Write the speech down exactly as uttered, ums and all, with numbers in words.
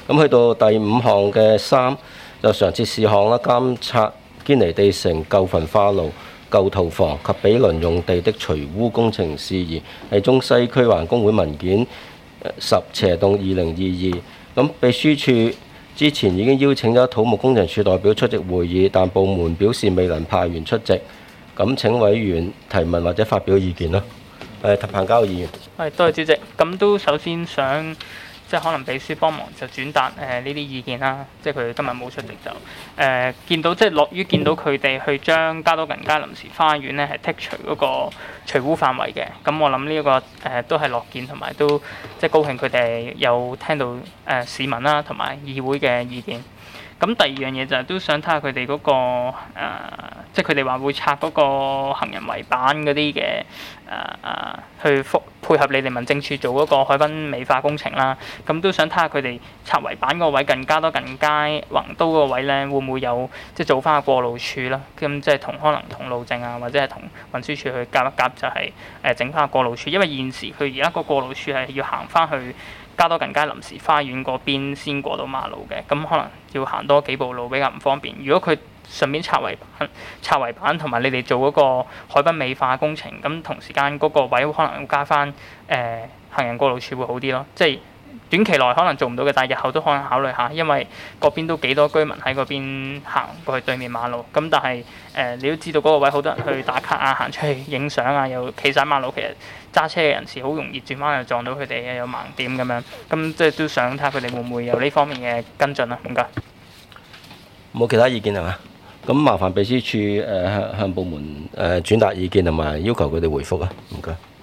咁去到第五項嘅三就常設事項啦，監察堅尼地城舊焚化爐、舊屠房及毗鄰用地的除污工程事宜，係中西區環工會文件十斜洞二零二二。咁秘書處之前已經邀請咗土木工程處代表出席會議，但部門表示未能派員出席。咁請委員提問或者發表意見啦。誒，彭家浩議員。 係，多謝主席。咁都首先想即係可能秘書幫忙就轉達誒呢啲意見啦。即係佢哋今日冇出席就誒、呃、見到即係樂於見到佢哋去將加多近街臨時花園咧係剔除嗰個除污範圍嘅。咁我諗呢一個誒、呃、都係樂見同埋都即係高興佢哋有聽到誒、呃、市民啦同埋議會嘅意見。咁第二樣嘢就係都想睇下佢哋嗰個、呃、即係佢哋話會拆嗰個行人圍板嗰啲嘅誒誒，去配合你哋民政處做嗰個海濱美化工程啦。咁都想睇下佢哋拆圍板嗰個位更加多近街橫刀嗰個位咧，會唔會有即係做翻個過路處啦？咁即係同可能同路政啊，或者係同運輸署去夾一夾，就係誒整翻個過路處。因為現時佢而家個過路處係要行翻去加多近街臨時花園嗰邊先過到馬路嘅，咁可能要行多幾步路比較唔方便。如果佢順便拆圍板、拆圍板同埋你哋做嗰個海濱美化工程，咁同時間嗰個位可能要加翻誒、呃、行人過路處會好啲咯。即係短期內可能做唔到嘅，但係日後都可能考慮下，因為嗰邊都幾多居民喺嗰邊行過去對面馬路。咁但係誒、呃、你都知道嗰個位好多人去打卡啊、行出去影相啊，又企晒馬路，其實揸車嘅人士好容易轉彎又撞到佢哋，有盲點咁樣。咁即係都想睇下佢哋會唔會有呢方面嘅跟進啊？唔該。 冇其他意見係嘛？咁麻煩秘書處誒向向部門誒轉達意見同埋要求佢哋回覆啊！唔該。